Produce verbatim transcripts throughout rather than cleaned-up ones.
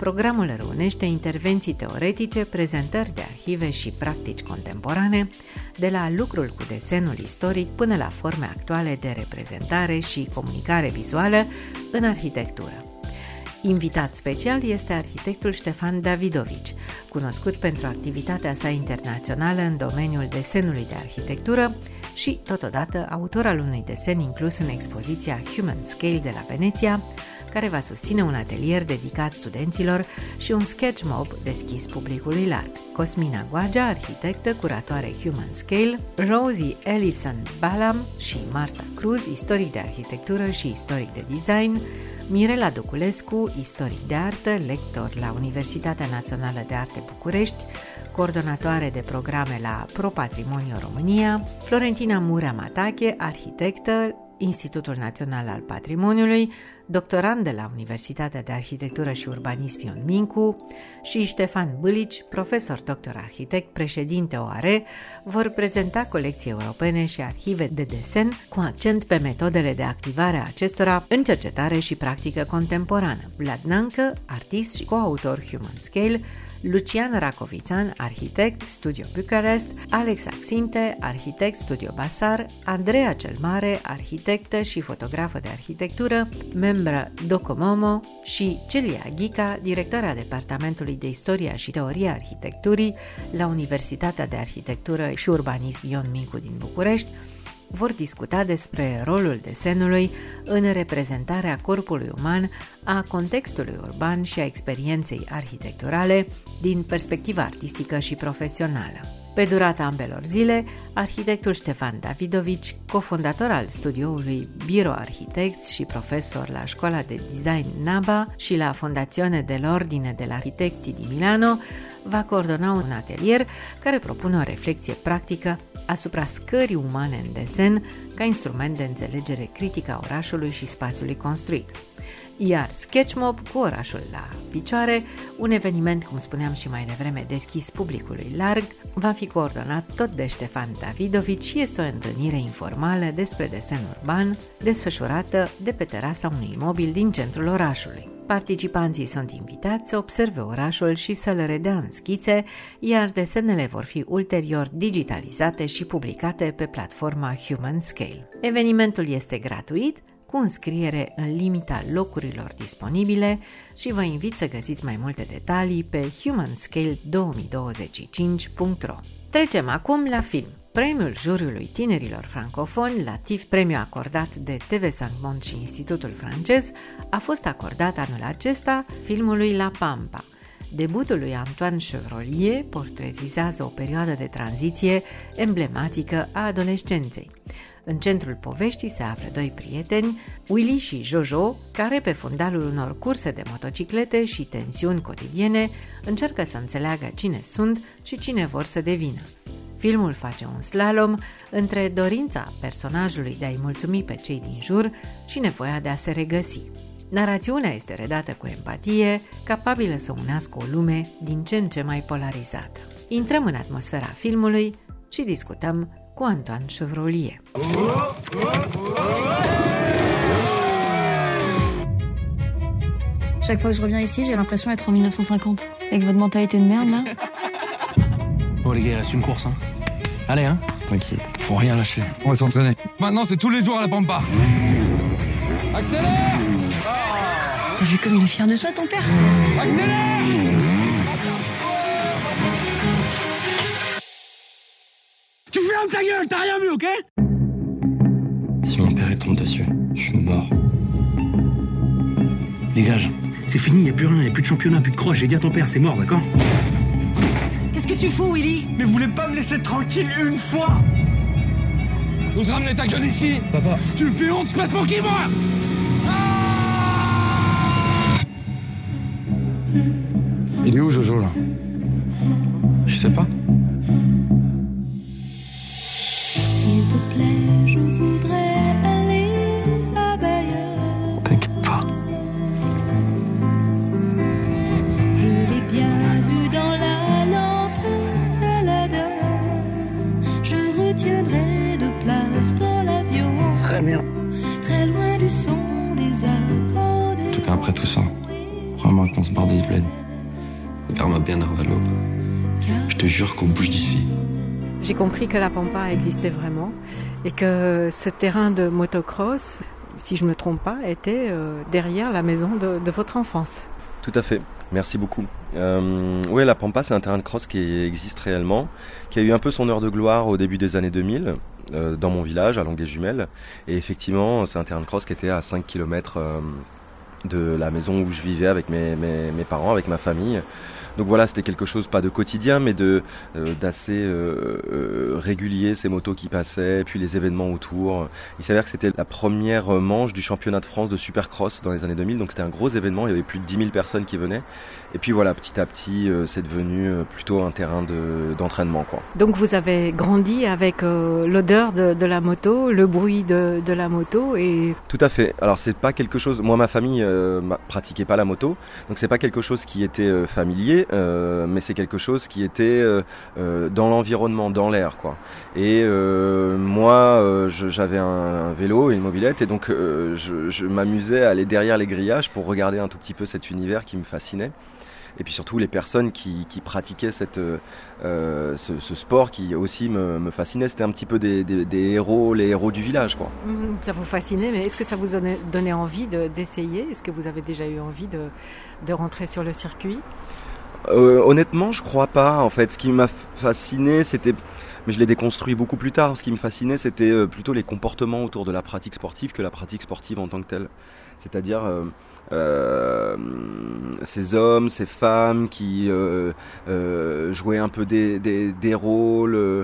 Programul reunește intervenții teoretice, prezentări de arhive și practici contemporane, de la lucrul cu desenul istoric până la forme actuale de reprezentare și comunicare vizuală în arhitectură. Invitat special este arhitectul Ștefan Davidovici, cunoscut pentru activitatea sa internațională în domeniul desenului de arhitectură și, totodată, autor al unui desen inclus în expoziția Human Scale de la Veneția, care va susține un atelier dedicat studenților și un sketch mob deschis publicului larg. Cosmina Goagea, arhitectă, curatoare Human Scale, Rosie Ellison Balam și Marta Cruz, istoric de arhitectură și istoric de design, Mirela Duculescu, istoric de artă, lector la Universitatea Națională de Arte București, coordonatoare de programe la Pro Patrimoniu România, Florentina Murea Matache, arhitectă, Institutul Național al Patrimoniului, doctorand de la Universitatea de Arhitectură și Urbanism Ion Mincu, și Ștefan Bâlici, profesor doctor arhitect, președinte O A R E, vor prezenta colecții europene și arhive de desen cu accent pe metodele de activare a acestora în cercetare și practică contemporană. Vlad Nancă, artist și coautor Human Scale, Lucian Racovițan, arhitect, Studio Bucharest, Alex Axinte, arhitect, Studio Basar, Andreea cel Mare, arhitectă și fotografă de arhitectură, membră Docomomo, și Celia Ghica, directoarea Departamentului de Istoria și Teoria Arhitecturii la Universitatea de Arhitectură și Urbanism Ion Mincu din București, vor discuta despre rolul desenului în reprezentarea corpului uman, a contextului urban și a experienței arhitecturale din perspectiva artistică și profesională. Pe durata ambelor zile, arhitectul Ștefan Davidovici, cofondator al studioului Biro Arhitecți și profesor la Școala de Design NABA și la Fondazione dell'Ordine dell'Architetti di Milano, va coordona un atelier care propune o reflexie practică asupra scării umane în desen ca instrument de înțelegere critică a orașului și spațiului construit. Iar Sketchmob cu orașul la picioare, un eveniment, cum spuneam și mai devreme, deschis publicului larg, va fi coordonat tot de Ștefan Davidovici și este o întâlnire informală despre desen urban, desfășurată de pe terasa unui imobil din centrul orașului. Participanții sunt invitați să observe orașul și să-l redea în schițe, iar desenele vor fi ulterior digitalizate și publicate pe platforma Human Scale. Evenimentul este gratuit, cu înscriere în limita locurilor disponibile, și vă invit să găsiți mai multe detalii pe human scale două mii douăzeci și cinci punct ro. Trecem acum la film. Premiul juriului tinerilor francofoni, la T I F, premiu acordat de T V Saint-Monde și Institutul francez, a fost acordat anul acesta filmului La Pampa. Debutul lui Antoine Chevrolier portretizează o perioadă de tranziție emblematică a adolescenței. În centrul poveștii se află doi prieteni, Willy și Jojo, care pe fundalul unor curse de motociclete și tensiuni cotidiene încearcă să înțeleagă cine sunt și cine vor să devină. Filmul face un slalom între dorința personajului de a-i mulțumi pe cei din jur și nevoia de a se regăsi. Narațiunea este redată cu empatie, capabilă să unească o lume din ce în ce mai polarizată. Intrăm în atmosfera filmului și discutăm cu Antoine Chevrolier. Chaque fois que je reviens ici, j'ai l'impression d'être en mille neuf cent cinquante. Avec votre mentalité de merde, là. Bon, les gars, il reste une course, hein. Allez, hein. T'inquiète. Faut rien lâcher. On va s'entraîner. Maintenant, c'est tous les jours à la Pampa. Accélère! T'as vu comme il est fier de toi, ton père? Accélère! Tu fermes ta gueule, t'as rien vu, ok? Si mon père est tombe dessus, je suis mort. Dégage. C'est fini, y a plus rien, y a plus de championnat, plus de croche. J'ai dit à ton père, c'est mort, d'accord? Qu'est-ce que tu fous, Willy? Mais vous voulez pas me laisser tranquille une fois? Ose ramener ta gueule ici! Papa. Tu me fais honte, je passe pour qui, moi? Il est où, Jojo, là? Je sais pas. S'il te plaît, je voudrais aller à Bayeux. T'inquiète pas. Je l'ai bien vu dans la lampe d'Aladin. Je retiendrai de place dans l'avion. Très bien. Très loin du son des accordéons. En tout cas, après tout ça, Crois-moi qu'on se part de ce bled. Regarde-moi bien, Narvalo. Je te jure qu'on bouge d'ici. J'ai compris que la Pampa existait vraiment et que ce terrain de motocross, si je ne me trompe pas, était euh, derrière la maison de, de votre enfance. Tout à fait, merci beaucoup. Euh, oui, la Pampa, c'est un terrain de cross qui existe réellement, qui a eu un peu son heure de gloire au début des années deux mille, euh, dans mon village, à Longuet-Jumelles. Et effectivement, c'est un terrain de cross qui était à cinq kilomètres euh, de la maison où je vivais avec mes, mes, mes parents, avec ma famille. Donc voilà, c'était quelque chose, pas de quotidien, mais de euh, d'assez euh, euh, régulier, ces motos qui passaient, puis les événements autour. Il s'avère que c'était la première manche du championnat de France de Supercross dans les années deux mille, donc c'était un gros événement, il y avait plus de dix mille personnes qui venaient. Et puis voilà, petit à petit, euh, c'est devenu euh, plutôt un terrain de, d'entraînement, quoi. Donc vous avez grandi avec euh, l'odeur de, de la moto, le bruit de, de la moto et... Tout à fait. Alors c'est pas quelque chose... Moi, ma famille euh, pratiquait pas la moto, donc c'est pas quelque chose qui était euh, familier. Euh, mais c'est quelque chose qui était euh, euh, dans l'environnement, dans l'air, quoi. Et euh, moi, euh, je, j'avais un, un vélo et une mobilette, et donc euh, je, je m'amusais à aller derrière les grillages pour regarder un tout petit peu cet univers qui me fascinait. Et puis surtout les personnes qui, qui pratiquaient cette, euh, ce, ce sport qui aussi me, me fascinait. C'était un petit peu des, des, des héros, les héros du village, quoi. Mmh, ça vous fascinait, mais est-ce que ça vous donnait, donnait envie de, d'essayer ? Est-ce que vous avez déjà eu envie de, de rentrer sur le circuit ? Euh, honnêtement, je crois pas. En fait, ce qui m'a fasciné, c'était, mais je l'ai déconstruit beaucoup plus tard. Ce qui me fascinait, c'était euh, plutôt les comportements autour de la pratique sportive que la pratique sportive en tant que telle. C'est-à-dire euh, euh, ces hommes, ces femmes qui euh, euh, jouaient un peu des, des, des rôles. Euh,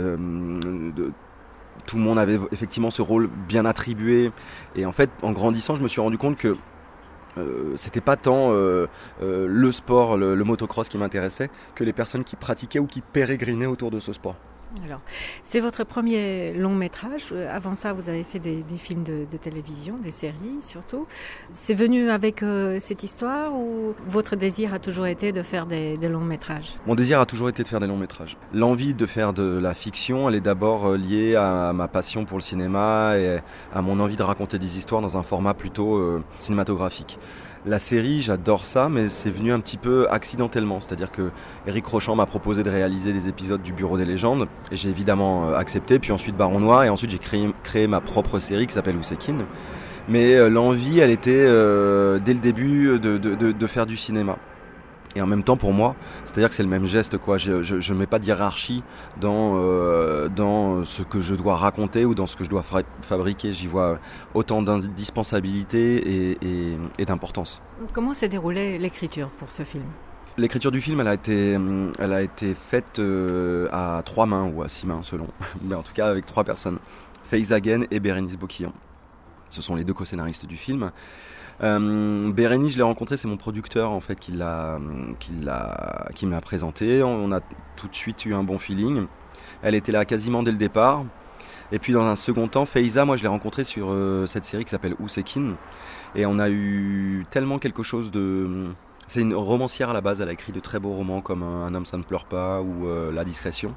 de, tout le monde avait effectivement ce rôle bien attribué. Et en fait, en grandissant, je me suis rendu compte que Euh, c'était pas tant euh, euh, le sport, le, le motocross qui m'intéressait, que les personnes qui pratiquaient ou qui pérégrinaient autour de ce sport. Alors, c'est votre premier long métrage. Avant ça, vous avez fait des, des films de, de télévision, des séries surtout. C'est venu avec euh, cette histoire ou votre désir a toujours été de faire des, des longs métrages ? Mon désir a toujours été de faire des longs métrages. L'envie de faire de la fiction, elle est d'abord liée à ma passion pour le cinéma et à mon envie de raconter des histoires dans un format plutôt euh, cinématographique. La série, j'adore ça, mais c'est venu un petit peu accidentellement. C'est-à-dire que Éric Rochant m'a proposé de réaliser des épisodes du Bureau des légendes, et j'ai évidemment accepté. Puis ensuite Baron Noir, et ensuite j'ai créé, créé ma propre série qui s'appelle Oussekine. Mais euh, l'envie, elle était euh, dès le début de, de, de, de faire du cinéma. Et en même temps pour moi, c'est-à-dire que c'est le même geste, quoi. Je je, je mets pas de hiérarchie dans euh, dans ce que je dois raconter ou dans ce que je dois fra- fabriquer. J'y vois autant d'indispensabilité et, et, et d'importance. Comment s'est déroulée l'écriture pour ce film ? L'écriture du film, elle a été, elle a été faite euh, à trois mains ou à six mains selon, mais en tout cas avec trois personnes, Faiza Guène et Bérénice Boquillon. Ce sont les deux co-scénaristes du film. Euh, Bérénice, je l'ai rencontré, c'est mon producteur en fait qui l'a, qui l'a, qui m'a présenté. On a tout de suite eu un bon feeling. Elle était là quasiment dès le départ. Et puis dans un second temps, Faiza, moi je l'ai rencontré sur euh, cette série qui s'appelle Oussekine. Et on a eu tellement quelque chose de... C'est une romancière à la base, elle a écrit de très beaux romans comme Un homme ça ne pleure pas ou euh, La discrétion.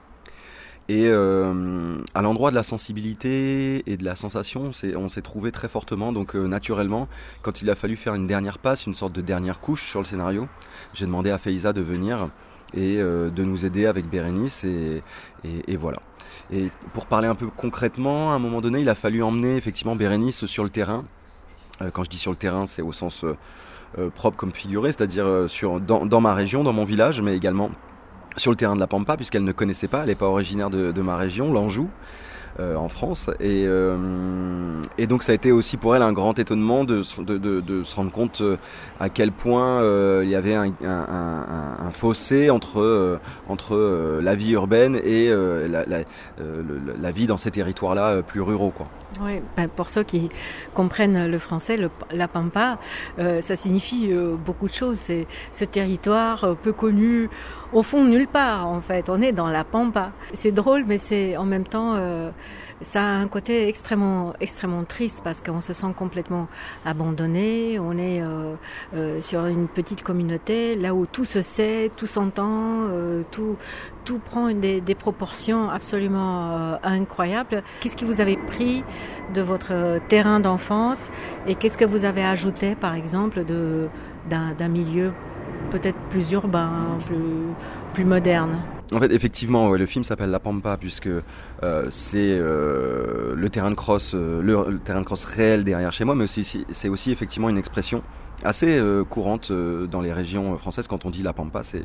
Et euh, à l'endroit de la sensibilité et de la sensation, c'est, on s'est trouvé très fortement. Donc euh, naturellement, quand il a fallu faire une dernière passe, une sorte de dernière couche sur le scénario, j'ai demandé à Faiza de venir et euh, de nous aider avec Bérénice. Et, et, et voilà. Et pour parler un peu concrètement, à un moment donné, il a fallu emmener effectivement Bérénice sur le terrain. Euh, quand je dis sur le terrain, c'est au sens euh, euh, propre comme figuré, c'est-à-dire euh, sur, dans, dans ma région, dans mon village, mais également sur le terrain de la Pampa, puisqu'elle ne connaissait pas, elle n'est pas originaire de, de ma région, l'Anjou, euh, en France. Et, euh, et donc ça a été aussi pour elle un grand étonnement de, de, de, de se rendre compte euh, à quel point euh, il y avait un, un, un, un fossé entre, euh, entre euh, la vie urbaine et euh, la, la, euh, le, la vie dans ces territoires-là euh, plus ruraux, quoi. Oui, ben pour ceux qui comprennent le français, le, la Pampa, euh, ça signifie euh, beaucoup de choses. C'est ce territoire euh, peu connu, au fond nulle part en fait. On est dans la Pampa. C'est drôle, mais c'est en même temps euh, ça a un côté extrêmement, extrêmement triste parce qu'on se sent complètement abandonné. On est euh, euh, sur une petite communauté, là où tout se sait, tout s'entend, euh, tout, tout prend des, des proportions absolument euh, incroyables. Qu'est-ce que vous avez pris de votre terrain d'enfance et qu'est-ce que vous avez ajouté, par exemple, de, d'un, d'un milieu peut-être plus urbain, plus, plus moderne? En fait, effectivement, ouais, le film s'appelle La Pampa puisque euh, c'est euh, le terrain de cross, euh, le, le terrain de cross réel derrière chez moi, mais aussi c'est aussi effectivement une expression assez euh, courante euh, dans les régions françaises. Quand on dit La Pampa, c'est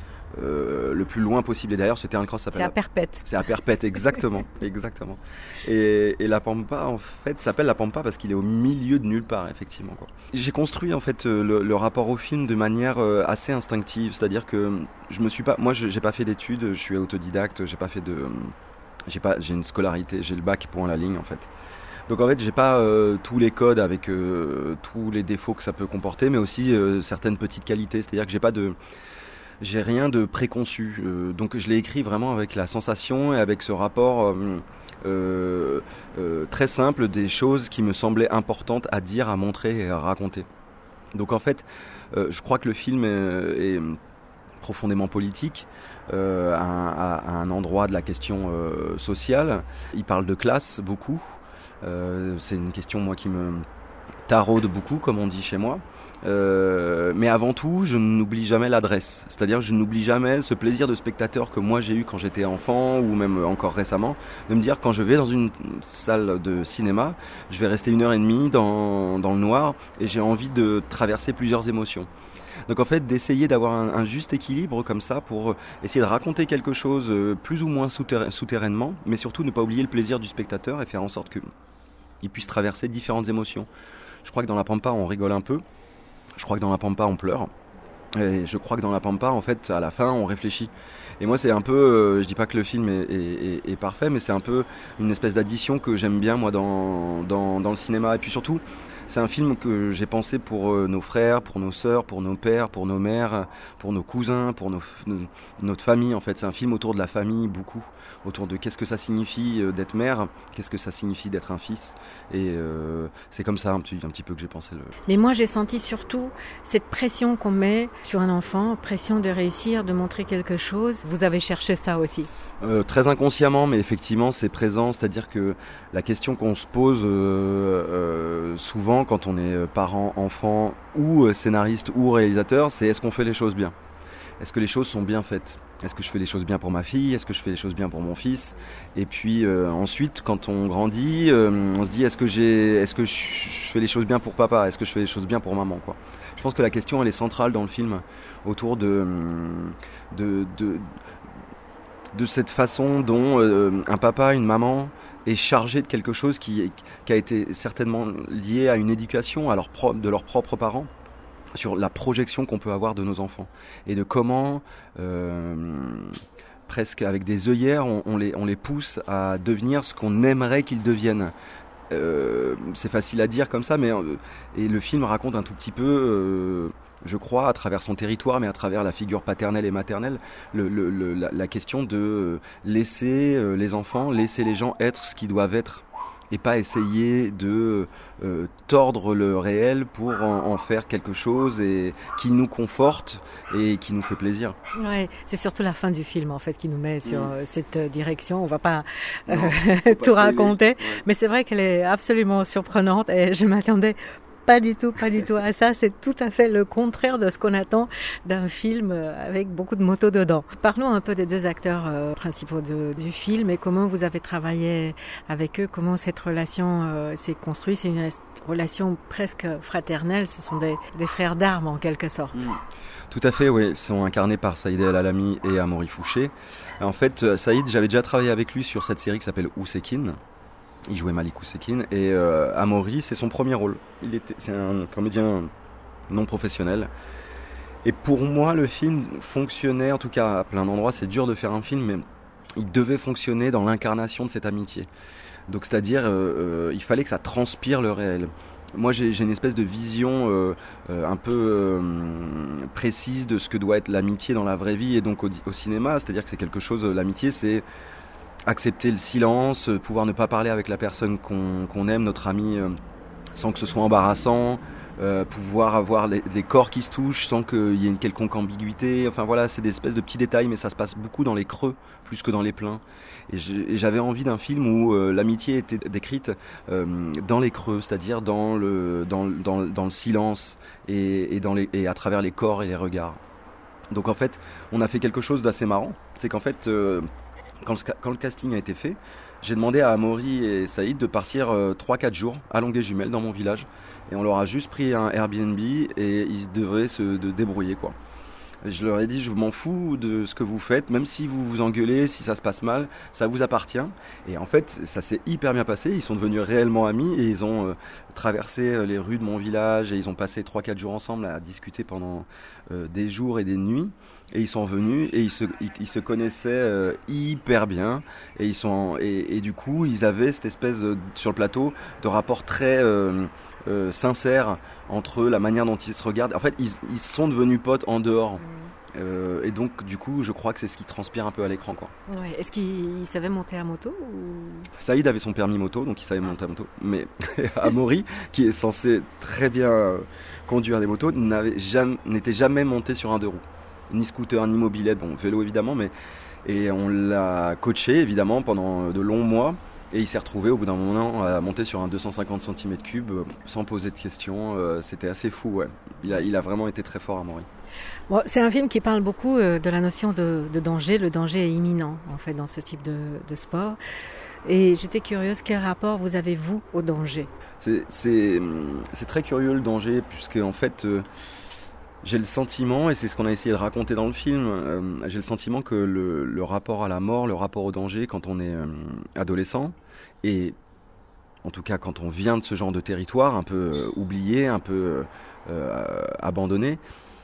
euh, le plus loin possible. Et d'ailleurs, ce terrain de cross s'appelle. C'est à Perpète. C'est à Perpète, exactement, exactement. Et, et La Pampa, en fait, s'appelle La Pampa parce qu'il est au milieu de nulle part, effectivement, quoi. J'ai construit en fait le, le rapport au film de manière euh, assez instinctive, c'est-à-dire que je me suis pas, moi, je, j'ai pas fait d'études, je suis autodidacte, j'ai pas fait de, j'ai pas, j'ai une scolarité, j'ai le bac point la ligne en fait. Donc en fait, j'ai pas euh, tous les codes avec euh, tous les défauts que ça peut comporter, mais aussi euh, certaines petites qualités, c'est-à-dire que j'ai pas de J'ai rien de préconçu, euh, donc je l'ai écrit vraiment avec la sensation et avec ce rapport euh, euh, euh, très simple des choses qui me semblaient importantes à dire, à montrer et à raconter. Donc en fait, euh, je crois que le film est, est profondément politique, euh, à, à un endroit de la question euh, sociale. Il parle de classe beaucoup, euh, c'est une question moi qui me taraude beaucoup, comme on dit chez moi. Euh, mais avant tout, je n'oublie jamais l'adresse. C'est-à-dire que je n'oublie jamais ce plaisir de spectateur que moi j'ai eu quand j'étais enfant ou même encore récemment, de me dire quand je vais dans une salle de cinéma, je vais rester une heure et demie dans, dans le noir et j'ai envie de traverser plusieurs émotions. Donc en fait, d'essayer d'avoir un, un juste équilibre comme ça pour essayer de raconter quelque chose plus ou moins souterra- souterrainement, mais surtout ne pas oublier le plaisir du spectateur et faire en sorte qu'il puisse traverser différentes émotions. Je crois que dans La Pampa, on rigole un peu. Je crois que dans La Pampa, on pleure. Et je crois que dans La Pampa, en fait, à la fin, on réfléchit. Et moi, c'est un peu, euh, je dis pas que le film est, est, est, est parfait, mais c'est un peu une espèce d'addition que j'aime bien, moi, dans, dans, dans le cinéma. Et puis surtout, c'est un film que j'ai pensé pour euh, nos frères, pour nos sœurs, pour nos pères, pour nos mères, pour nos cousins, pour nos, nos, notre famille, en fait. C'est un film autour de la famille, beaucoup. Autour de qu'est-ce que ça signifie euh, d'être mère, qu'est-ce que ça signifie d'être un fils. Et euh, c'est comme ça un petit, un petit peu que j'ai pensé le... Mais moi, j'ai senti surtout cette pression qu'on met sur un enfant, pression de réussir, de montrer quelque chose. Vous avez cherché ça aussi? Euh, très inconsciemment, mais effectivement, c'est présent. C'est-à-dire que la question qu'on se pose euh, euh, souvent quand on est parent, enfant ou scénariste ou réalisateur, c'est est-ce qu'on fait les choses bien? Est-ce que les choses sont bien faites? Est-ce que je fais les choses bien pour ma fille? Est-ce que je fais les choses bien pour mon fils? Et puis euh, ensuite, quand on grandit, euh, on se dit est-ce que j'ai, est-ce que je, je fais les choses bien pour papa? Est-ce que je fais les choses bien pour maman, quoi? Je pense que la question elle est centrale dans le film autour de de de, de cette façon dont euh, un papa, une maman est chargé de quelque chose qui qui a été certainement lié à une éducation à leur pro- de leurs propres parents, sur la projection qu'on peut avoir de nos enfants et de comment euh, presque avec des œillères on, on, les, on les pousse à devenir ce qu'on aimerait qu'ils deviennent. Euh, c'est facile à dire comme ça, mais euh, et le film raconte un tout petit peu, euh, je crois, à travers son territoire, mais à travers la figure paternelle et maternelle, le, le, le, la, la question de laisser euh, les enfants, laisser les gens être ce qu'ils doivent être. Et pas essayer de euh, tordre le réel pour en, en faire quelque chose et qui nous conforte et qui nous fait plaisir. Ouais, c'est surtout la fin du film en fait qui nous met sur mmh. cette direction. On va pas, euh, non, tout pas raconter, ouais. Mais c'est vrai qu'elle est absolument surprenante et je m'attendais pas du tout, pas du tout à ça. C'est tout à fait le contraire de ce qu'on attend d'un film avec beaucoup de motos dedans. Parlons un peu des deux acteurs euh, principaux de, du film et comment vous avez travaillé avec eux, comment cette relation euh, s'est construite. C'est une relation presque fraternelle. Ce sont des, des frères d'armes en quelque sorte. Mmh. Tout à fait, oui. Ils sont incarnés par Saïd El Alami et Amaury Fouché. En fait, Saïd, j'avais déjà travaillé avec lui sur cette série qui s'appelle Oussekine. Il jouait Malik Oussekine et euh, Amaury, c'est son premier rôle. Il était, c'est un comédien non professionnel. Et pour moi, le film fonctionnait, en tout cas à plein d'endroits, c'est dur de faire un film, mais il devait fonctionner dans l'incarnation de cette amitié. Donc c'est-à-dire, euh, euh, il fallait que ça transpire le réel. Moi, j'ai, j'ai une espèce de vision euh, euh, un peu euh, précise de ce que doit être l'amitié dans la vraie vie et donc au, au cinéma. C'est-à-dire que c'est quelque chose, l'amitié, c'est... accepter le silence, euh, pouvoir ne pas parler avec la personne qu'on, qu'on aime, notre ami, euh, sans que ce soit embarrassant, euh, pouvoir avoir les, les corps qui se touchent sans qu'il y ait une quelconque ambiguïté. Enfin voilà, c'est des espèces de petits détails, mais ça se passe beaucoup dans les creux plus que dans les pleins. Et, et j'avais envie d'un film où euh, l'amitié était décrite euh, dans les creux, c'est-à-dire dans le, dans, dans, dans le silence et, et, dans les, et à travers les corps et les regards. Donc en fait, on a fait quelque chose d'assez marrant. C'est qu'en fait, euh, quand, le, quand le casting a été fait, j'ai demandé à Amaury et Saïd de partir euh, trois quatre jours à Longueuil-Jumelles, dans mon village. Et on leur a juste pris un Airbnb et ils devraient se de débrouiller, quoi. Je leur ai dit, je m'en fous de ce que vous faites, même si vous vous engueulez, si ça se passe mal, ça vous appartient. Et en fait, ça s'est hyper bien passé. Ils sont devenus réellement amis et ils ont euh, traversé les rues de mon village et ils ont passé trois quatre jours ensemble à discuter pendant euh, des jours et des nuits. Et ils sont venus et ils se, ils, ils se connaissaient euh, hyper bien. Et, ils sont, et, et du coup, ils avaient cette espèce, de, sur le plateau, de rapport très euh, euh, sincère entre eux, la manière dont ils se regardent. En fait, ils, ils sont devenus potes en dehors. Mmh. Euh, et donc, du coup, je crois que c'est ce qui transpire un peu à l'écran, quoi. Ouais. Est-ce qu'il savait monter à moto ou... Saïd avait son permis moto, donc il savait monter à moto. Mais Amaury, qui est censé très bien conduire des motos, n'avait jamais, n'était jamais monté sur un deux roues. Ni scooter, ni mobilette, bon, vélo évidemment, mais... Et on l'a coaché, évidemment, pendant de longs mois. Et il s'est retrouvé, au bout d'un moment, à monter sur un deux cent cinquante centimètres cubes, sans poser de questions. C'était assez fou, ouais. Il a, il a vraiment été très fort, Amaury. Bon, c'est un film qui parle beaucoup de la notion de, de danger. Le danger est imminent, en fait, dans ce type de, de sport. Et j'étais curieuse, quel rapport vous avez, vous, au danger ? c'est, c'est, c'est très curieux, le danger, puisque, en fait... Euh, J'ai le sentiment, et c'est ce qu'on a essayé de raconter dans le film, euh, j'ai le sentiment que le, le rapport à la mort, le rapport au danger quand on est euh, adolescent, et en tout cas quand on vient de ce genre de territoire, un peu euh, oublié, un peu euh, abandonné,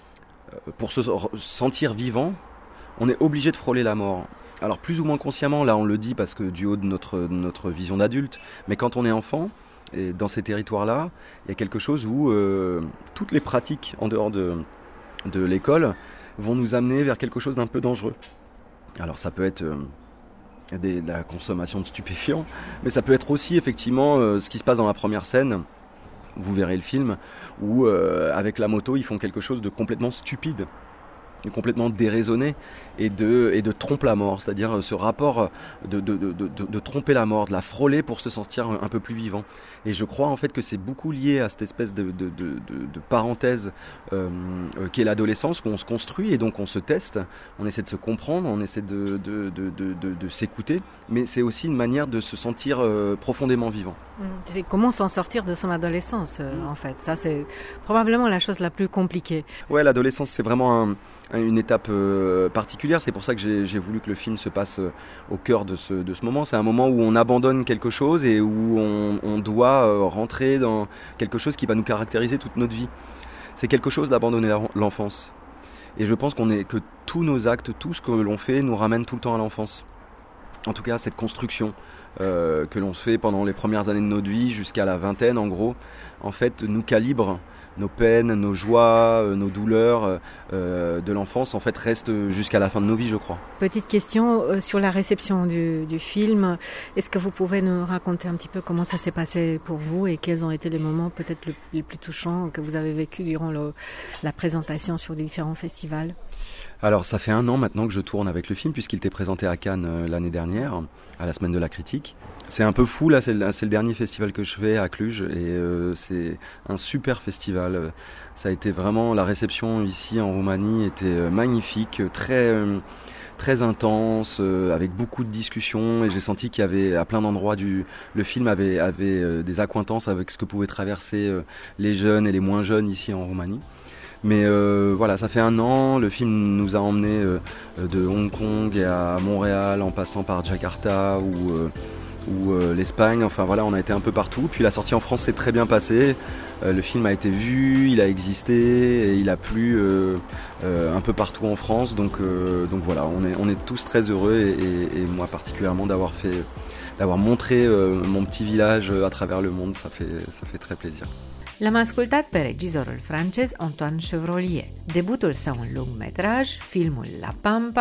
euh, pour se sentir vivant, on est obligé de frôler la mort. Alors plus ou moins consciemment, là on le dit parce que du haut de notre, notre vision d'adulte, mais quand on est enfant, et dans ces territoires-là, il y a quelque chose où euh, toutes les pratiques en dehors de, de l'école vont nous amener vers quelque chose d'un peu dangereux. Alors ça peut être euh, des, de la consommation de stupéfiants, mais ça peut être aussi effectivement euh, ce qui se passe dans la première scène, vous verrez le film, où euh, avec la moto ils font quelque chose de complètement stupide, complètement déraisonné et de, et de trompe la mort, c'est-à-dire ce rapport de, de, de, de, de tromper la mort, de la frôler pour se sentir un, un peu plus vivant. Et je crois en fait que c'est beaucoup lié à cette espèce de, de, de, de, de parenthèse euh, euh, qu'est l'adolescence, qu'on se construit et donc on se teste, on essaie de se comprendre, on essaie de, de, de, de, de, de s'écouter, mais c'est aussi une manière de se sentir euh, profondément vivant. Et comment s'en sortir de son adolescence euh, en fait, ça c'est probablement la chose la plus compliquée. Ouais, l'adolescence c'est vraiment un une étape euh, particulière, c'est pour ça que j'ai, j'ai voulu que le film se passe euh, au cœur de ce, de ce moment. C'est un moment où on abandonne quelque chose et où on, on doit euh, rentrer dans quelque chose qui va nous caractériser toute notre vie. C'est quelque chose d'abandonner l'enfance. Et je pense qu'on est, que tous nos actes, tout ce que l'on fait nous ramène tout le temps à l'enfance. En tout cas, cette construction euh, que l'on fait pendant les premières années de notre vie jusqu'à la vingtaine en gros, en fait nous calibre. Nos peines, nos joies, nos douleurs euh, de l'enfance en fait restent jusqu'à la fin de nos vies, je crois. Petite question euh, sur la réception du, du film. Est-ce que vous pouvez nous raconter un petit peu comment ça s'est passé pour vous et quels ont été les moments peut-être le, les plus touchants que vous avez vécu durant le, la présentation sur les différents festivals ? Alors ça fait un an maintenant que je tourne avec le film puisqu'il était présenté à Cannes euh, l'année dernière, à la semaine de la critique. C'est un peu fou, là, c'est le, c'est le dernier festival que je fais à Cluj et euh, c'est un super festival. Ça a été vraiment, la réception ici en Roumanie était magnifique, très, très intense, euh, avec beaucoup de discussions et j'ai senti qu'il y avait à plein d'endroits du, le film avait, avait euh, des accointances avec ce que pouvaient traverser euh, les jeunes et les moins jeunes ici en Roumanie. Mais euh, voilà, ça fait un an, le film nous a emmenés euh, de Hong Kong à Montréal en passant par Jakarta ou... Euh, ou euh, l'Espagne, enfin voilà, on a été un peu partout. Puis la sortie en France s'est très bien passée, euh, le film a été vu, il a existé, et il a plu euh, euh, un peu partout en France, donc, euh, donc voilà, on est, on est tous très heureux, et, et, et moi particulièrement d'avoir fait, d'avoir montré euh, mon petit village à travers le monde, ça fait, ça fait très plaisir. L-am ascultat pe regizorul francez Antoine Chevrolier. Debutul său în lungmetraj, filmul La Pampa,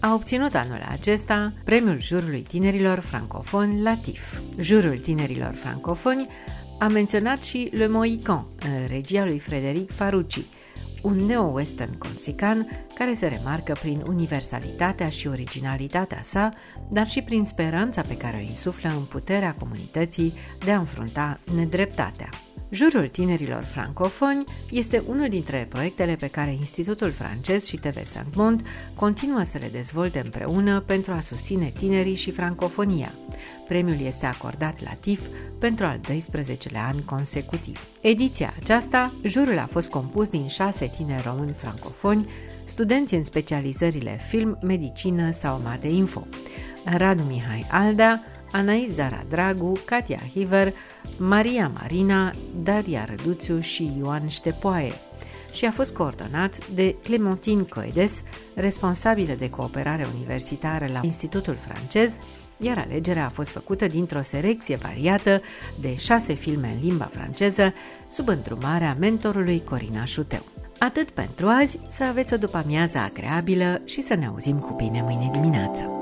a obținut anul acesta premiul jurului tinerilor francofoni la T I F. Jurul tinerilor francofoni a menționat și Le Mohican, în regia lui Frédéric Farucci, un neo-western corsican care se remarcă prin universalitatea și originalitatea sa, dar și prin speranța pe care o insuflă în puterea comunității de a înfrunta nedreptatea. Jurul tinerilor francofoni este unul dintre proiectele pe care Institutul francez și T V Saint-Monde continuă să le dezvolte împreună pentru a susține tinerii și francofonia. Premiul este acordat la T I F pentru al doisprezecelea an consecutiv. Ediția aceasta, jurul a fost compus din șase tineri români francofoni, studenți în specializările film, medicină sau mate info: Radu Mihai Alda, Anais Zara Dragu, Katia Hiver, Maria Marina, Daria Răduțiu și Ioan Ștepoaie și a fost coordonat de Clémentine Coedes, responsabilă de cooperare universitară la Institutul francez, iar alegerea a fost făcută dintr-o selecție variată de șase filme în limba franceză, sub îndrumarea mentorului Corina Șuteu. Atât pentru azi, să aveți o după-amiază agreabilă și să ne auzim cu bine mâine dimineață.